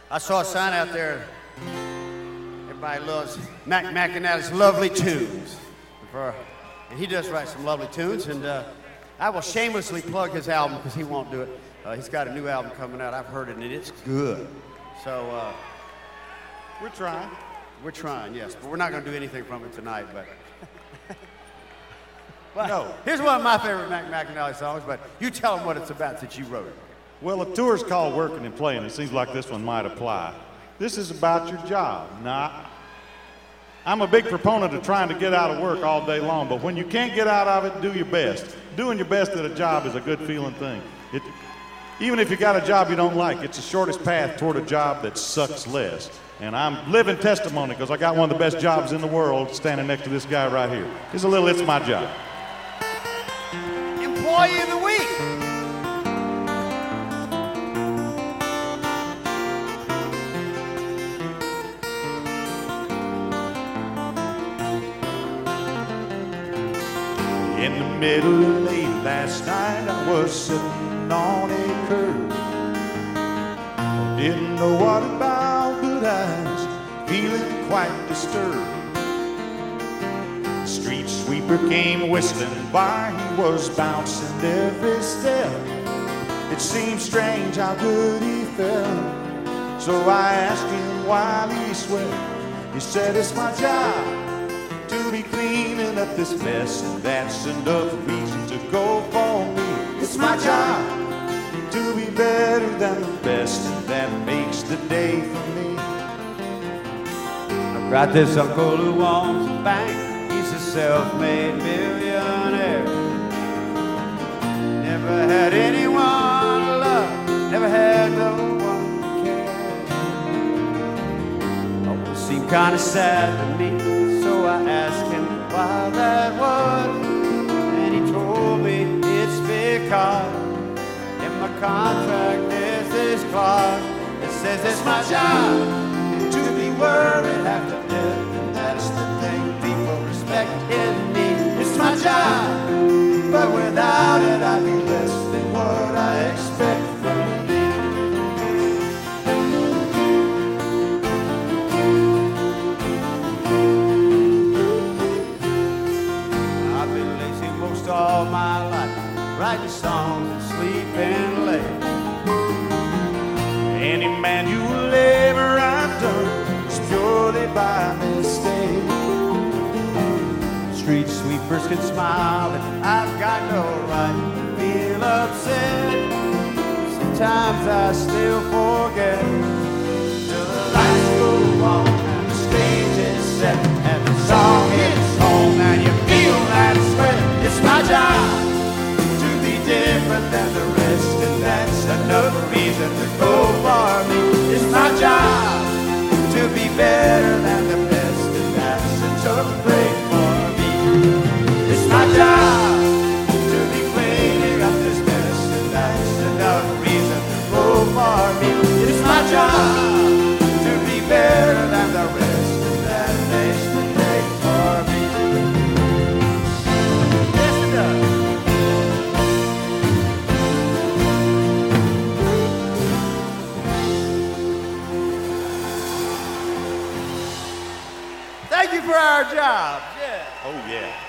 I saw a sign out there. Everybody loves Mac McAnally's Lovely Tunes. And he does write some lovely tunes, and I will shamelessly plug his album because he won't do it. He's got a new album coming out. I've heard it, and it's good. So we're trying. We're trying, yes, but we're not going to do anything from it tonight. But no. Here's one of my favorite Mac McAnally songs, but you tell them what it's about since you wrote it. Well, the tour's called Working and Playing. It seems like this one might apply. This is about your job. Now, I'm a big proponent of trying to get out of work all day long, but when you can't get out of it, do your best. Doing your best at a job is a good feeling thing. Even if you got a job you don't like, it's the shortest path toward a job that sucks less. And I'm living testimony because I got one of the best jobs in the world standing next to this guy right here. Here's a little It's My Job. Employee of the Week. In the middle of late last night, I was sitting on a curb. I didn't know what about, but I was feeling quite disturbed. The street sweeper came whistling by, he was bouncing every step. It seemed strange how good he felt, so I asked him while he sweat. He said, it's my job to be cleaning up this mess, and that's enough reason to go for me. It's my job to be better than the best, and that makes the day for me. I've got this uncle who owns a bank. He's a self-made millionaire. Never had anyone to love, never had no one to care. Always seemed kind of sad to me. So I asked him why that was, and he told me it's because in my contract there's this clause that says it's my job to be worried after death, and that's the thing people respect in me. It's my job, but without it I'd be less than what I expect from me. All my life, writing songs and sleeping late. Any manual labor I've done is purely by mistake. Street sweepers can smile, but I've got no right to feel upset. Sometimes I still forget till the lights go on and the stage is set and the song hits home and you feel that sweat. It's my job to be different than the rest, and that's enough reason to go for me. It's my job to be better than the best, and that's enough break for me. It's my job to be cleaning up this mess, and that's enough reason to go for me. It's my job to be better than the rest, and that makes the break for me. Thank you for our job. Yeah. Oh, yeah.